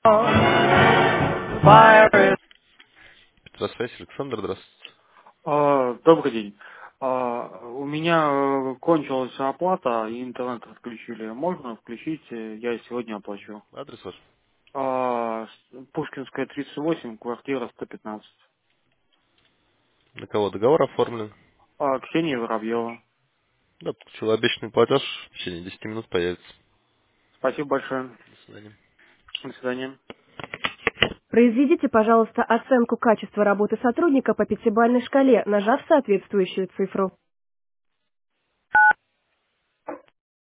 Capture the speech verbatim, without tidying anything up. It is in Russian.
Virus. Здравствуйте, Александр, здравствуйте. А, Добрый день. А, У меня э, кончилась оплата и интернет отключили. Можно включить? э, Я сегодня оплачу. Адрес ваш? А, с- Пушкинская, тридцать восемь, квартира сто пятнадцать. На кого договор оформлен? А, Ксения Воробьева. Да, получил обещанный платеж, в течение десяти минут появится. Спасибо большое. До свидания. До свидания. Произведите, пожалуйста, оценку качества работы сотрудника по пятибалльной шкале, нажав соответствующую цифру.